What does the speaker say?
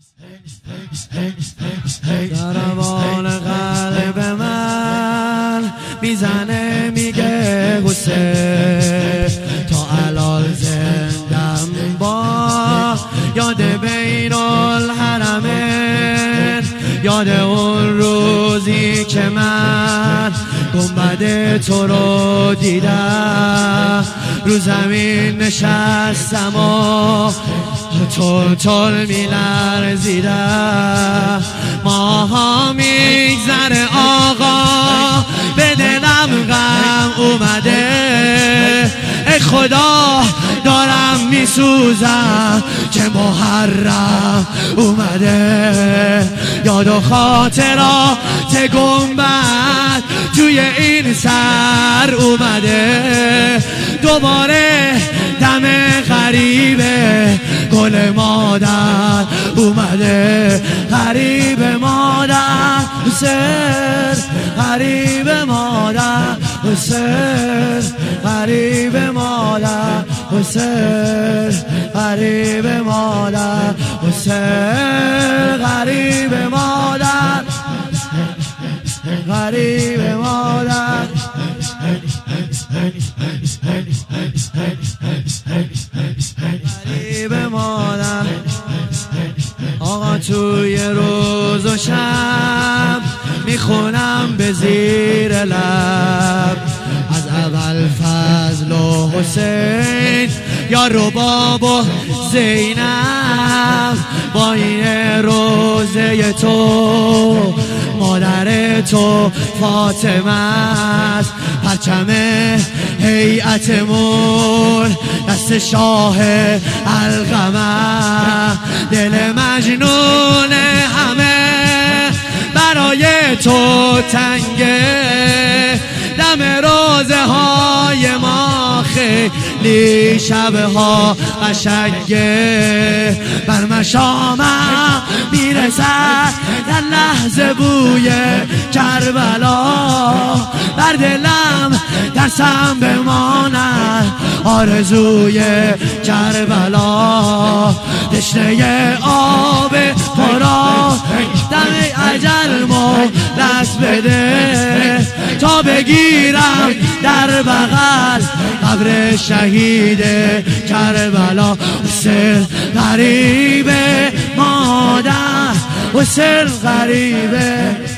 دربان قلب من میزنه میگه حسین تا الان زندم با یاد بین الحرمین، یاد اون روزی که من گنبد تو رو دیدم، رو زمین نشستم و تول تول میلرزیدم. ماها میگذره آقا به دلم غم اومده، ای خدا دارم میسوزم که محرم اومده. یاد و خاطرات گنبد توی این سر اومده، دوباره دم غریبه گل مادر اومده. غریب مادر حسین، غریب مادر حسین، غریب مادر حسین، غریب مادر حسین، غریب مادر، غریب مادر، غریب مادر. آقا توی روز و شب میخونم به زیر لب از اول فضل و حسین یا رباب و زینب، با این روزه تو مادر تو فاطمه است، پرچم هیئتمون دست شاه القمر، دل مجنون همه برای تو تنگه، دم روزه های ما خیلی شبها قشنگه، بر مشامم میرسد در لحظه بوی کربلا، بر دلم ترسم بماند آرزوی کربلا، تشنه آب پرا دم اجل مهلت بده تا بگیرم در بغل قبر شهید کربلا. حسین غریب مادر، حسین غریب